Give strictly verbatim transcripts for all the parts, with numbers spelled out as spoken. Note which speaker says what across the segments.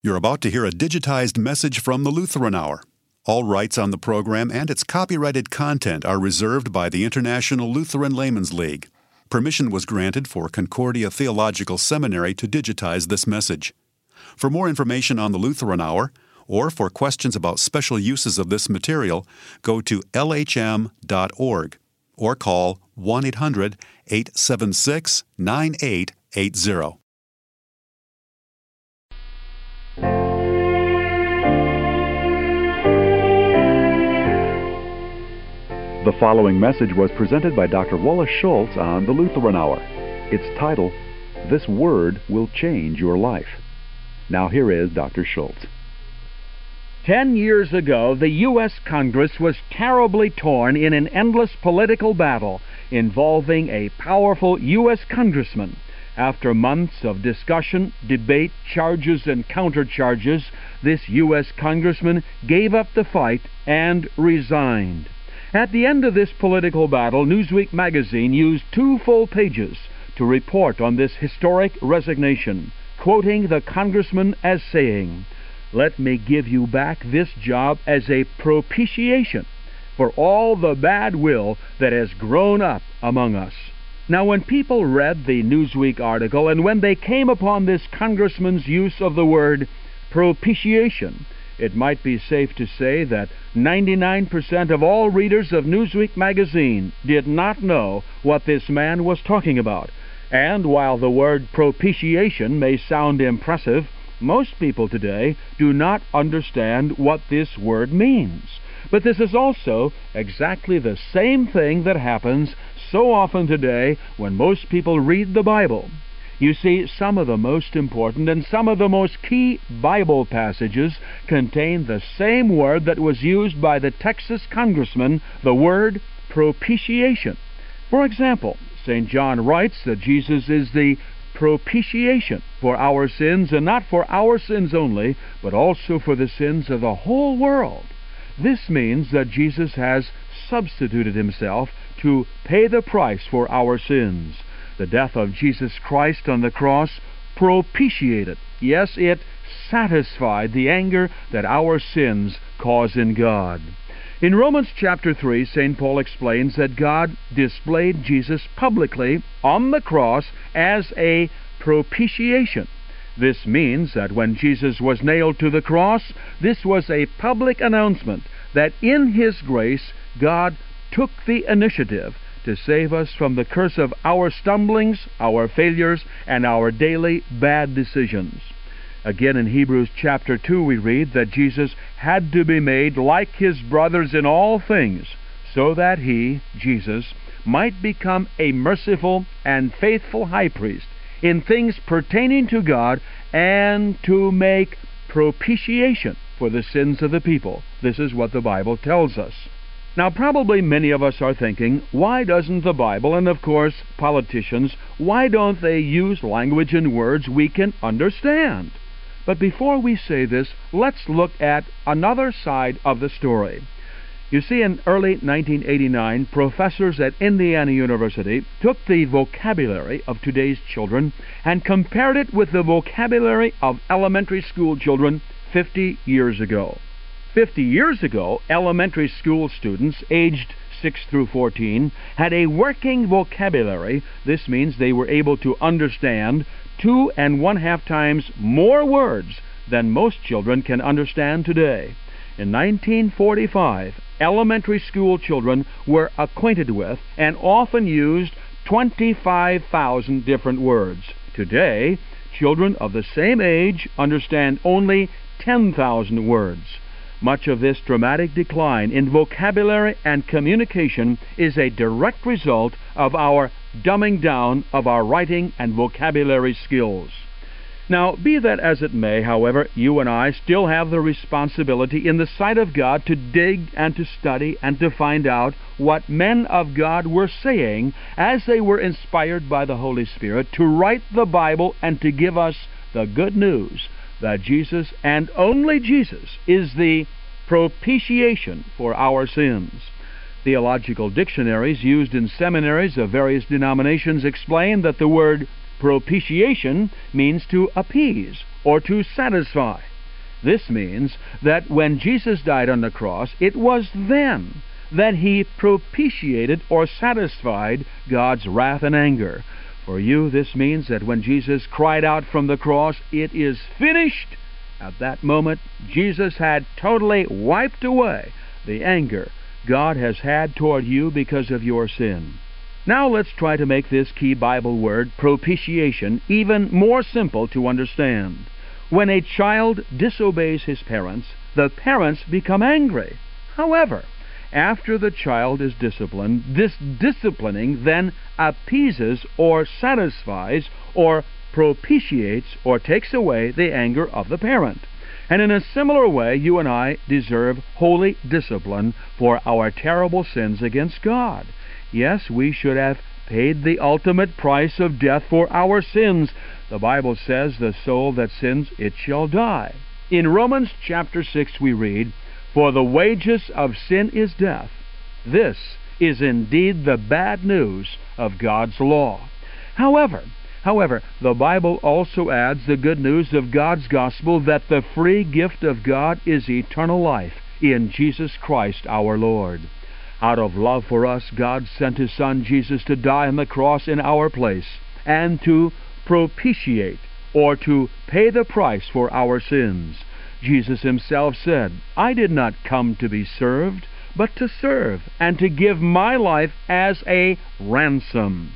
Speaker 1: You're about to hear a digitized message from the Lutheran Hour. All rights on the program and its copyrighted content are reserved by the International Lutheran Laymen's League. Permission was granted for Concordia Theological Seminary to digitize this message. For more information on the Lutheran Hour, or for questions about special uses of this material, go to L H M dot org or call one eight hundred, eight seven six, nine eight eight zero.
Speaker 2: The following message was presented by Doctor Wallace Schultz on the Lutheran Hour. Its title, This Word Will Change Your Life. Now here is Doctor Schultz.
Speaker 3: Ten years ago, the U S Congress was terribly torn in an endless political battle involving a powerful U S congressman. After months of discussion, debate, charges, and countercharges, this U S congressman gave up the fight and resigned. At the end of this political battle, Newsweek magazine used two full pages to report on this historic resignation, quoting the congressman as saying, "Let me give you back this job as a propitiation for all the bad will that has grown up among us." Now, when people read the Newsweek article and when they came upon this congressman's use of the word propitiation, it might be safe to say that ninety-nine percent of all readers of Newsweek magazine did not know what this man was talking about. And while the word propitiation may sound impressive, most people today do not understand what this word means. But this is also exactly the same thing that happens so often today when most people read the Bible. You see, some of the most important and some of the most key Bible passages contain the same word that was used by the Texas congressman, the word propitiation. For example, Saint John writes that Jesus is the propitiation for our sins, and not for our sins only, but also for the sins of the whole world. This means that Jesus has substituted himself to pay the price for our sins. The death of Jesus Christ on the cross propitiated, yes, it satisfied the anger that our sins cause in God. In Romans chapter three, Saint Paul explains that God displayed Jesus publicly on the cross as a propitiation. This means that when Jesus was nailed to the cross, this was a public announcement that in His grace, God took the initiative to save us from the curse of our stumblings, our failures, and our daily bad decisions. Again, in Hebrews chapter two, we read that Jesus had to be made like His brothers in all things, so that He, Jesus, might become a merciful and faithful high priest in things pertaining to God, and to make propitiation for the sins of the people. This is what the Bible tells us. Now, probably many of us are thinking, why doesn't the Bible, and of course politicians, why don't they use language and words we can understand? But before we say this, let's look at another side of the story. You see, in early nineteen eighty-nine, professors at Indiana University took the vocabulary of today's children and compared it with the vocabulary of elementary school children fifty years ago. Fifty years ago, elementary school students aged six through fourteen had a working vocabulary. This means they were able to understand two and one half times more words than most children can understand today. In nineteen forty-five, elementary school children were acquainted with and often used twenty-five thousand different words. Today, children of the same age understand only ten thousand words. Much of this dramatic decline in vocabulary and communication is a direct result of our dumbing down of our writing and vocabulary skills. Now, be that as it may, however, you and I still have the responsibility in the sight of God to dig and to study and to find out what men of God were saying as they were inspired by the Holy Spirit to write the Bible and to give us the good news that Jesus, and only Jesus, is the propitiation for our sins. Theological dictionaries used in seminaries of various denominations explain that the word propitiation means to appease or to satisfy. This means that when Jesus died on the cross, it was then that he propitiated or satisfied God's wrath and anger. For you, this means that when Jesus cried out from the cross, "It is finished," at that moment, Jesus had totally wiped away the anger God has had toward you because of your sin. Now let's try to make this key Bible word, propitiation, even more simple to understand. When a child disobeys his parents, the parents become angry. However, after the child is disciplined, this disciplining then appeases or satisfies or propitiates or takes away the anger of the parent. And in a similar way, you and I deserve holy discipline for our terrible sins against God. Yes, we should have paid the ultimate price of death for our sins. The Bible says, "The soul that sins, it shall die." In Romans chapter six we read, "For the wages of sin is death." This is indeed the bad news of God's law. However, However, the Bible also adds the good news of God's gospel that the free gift of God is eternal life in Jesus Christ our Lord. Out of love for us, God sent His Son Jesus to die on the cross in our place and to propitiate or to pay the price for our sins. Jesus Himself said, "I did not come to be served, but to serve, and to give my life as a ransom."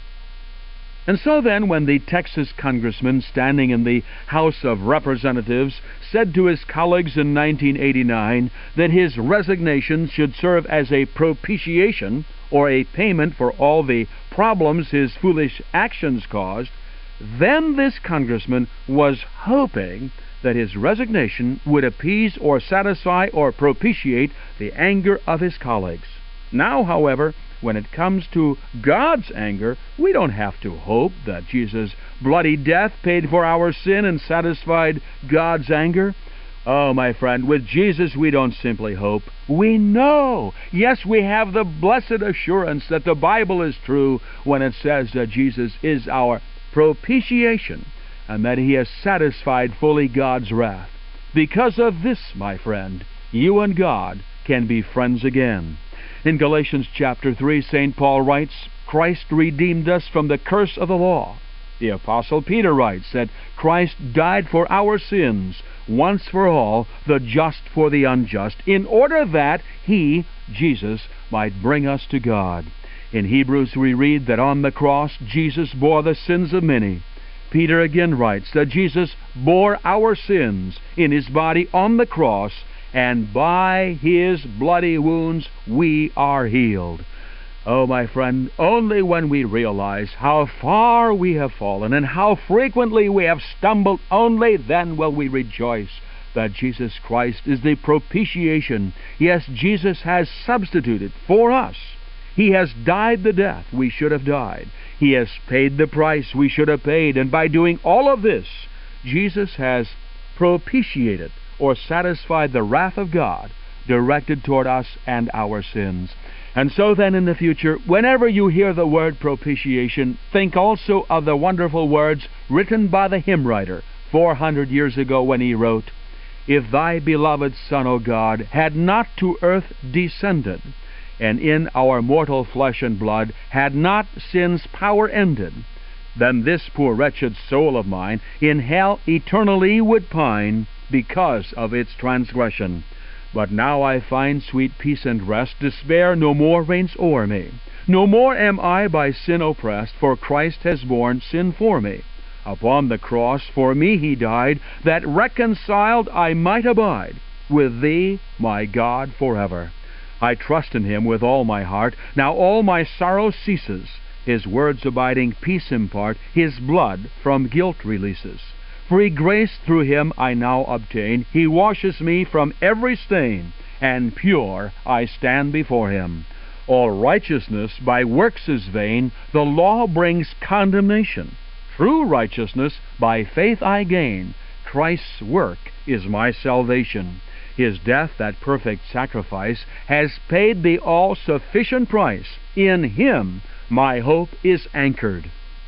Speaker 3: And so then, when the Texas congressman standing in the House of Representatives said to his colleagues in nineteen eighty-nine that his resignation should serve as a propitiation or a payment for all the problems his foolish actions caused, then this congressman was hoping that his resignation would appease or satisfy or propitiate the anger of his colleagues. Now, however, when it comes to God's anger, we don't have to hope that Jesus' bloody death paid for our sin and satisfied God's anger. Oh, my friend, with Jesus we don't simply hope. We know. Yes, we have the blessed assurance that the Bible is true when it says that Jesus is our propitiation and that He has satisfied fully God's wrath. Because of this, my friend, you and God can be friends again. In Galatians chapter three, Saint Paul writes, "Christ redeemed us from the curse of the law." The Apostle Peter writes that Christ died for our sins, once for all, the just for the unjust, in order that He, Jesus, might bring us to God. In Hebrews we read that on the cross Jesus bore the sins of many. Peter again writes that Jesus bore our sins in His body on the cross, and by His bloody wounds we are healed. Oh, my friend, only when we realize how far we have fallen and how frequently we have stumbled, only then will we rejoice that Jesus Christ is the propitiation. Yes, Jesus has substituted for us. He has died the death we should have died. He has paid the price we should have paid, and by doing all of this, Jesus has propitiated or satisfied the wrath of God directed toward us and our sins. And so then in the future, whenever you hear the word propitiation, think also of the wonderful words written by the hymn writer four hundred years ago when he wrote, "If thy beloved Son, O God, had not to earth descended, and in our mortal flesh and blood had not sin's power ended, then this poor wretched soul of mine in hell eternally would pine, because of its transgression. But now I find sweet peace and rest, despair no more reigns o'er me. No more am I by sin oppressed, for Christ has borne sin for me. Upon the cross for me He died, that reconciled I might abide with Thee, my God, forever. I trust in Him with all my heart, now all my sorrow ceases. His words abiding peace impart, His blood from guilt releases. Free grace through Him I now obtain, He washes me from every stain, and pure I stand before Him. All righteousness by works is vain, the law brings condemnation. True righteousness by faith I gain, Christ's work is my salvation. His death, that perfect sacrifice, has paid the all-sufficient price. In Him my hope is anchored.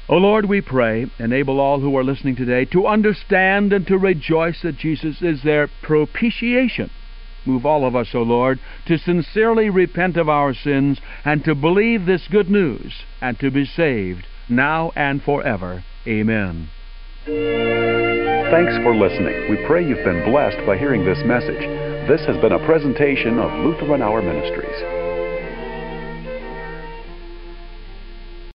Speaker 3: O Lord, we pray, enable all who are listening today to understand and to rejoice that Jesus is their propitiation. Move all of us, O Lord, to sincerely repent of our sins and to believe this good news and to be saved now and forever. Amen.
Speaker 2: Thanks for listening. We pray you've been blessed by hearing this message. This has been a presentation of Lutheran Hour Ministries.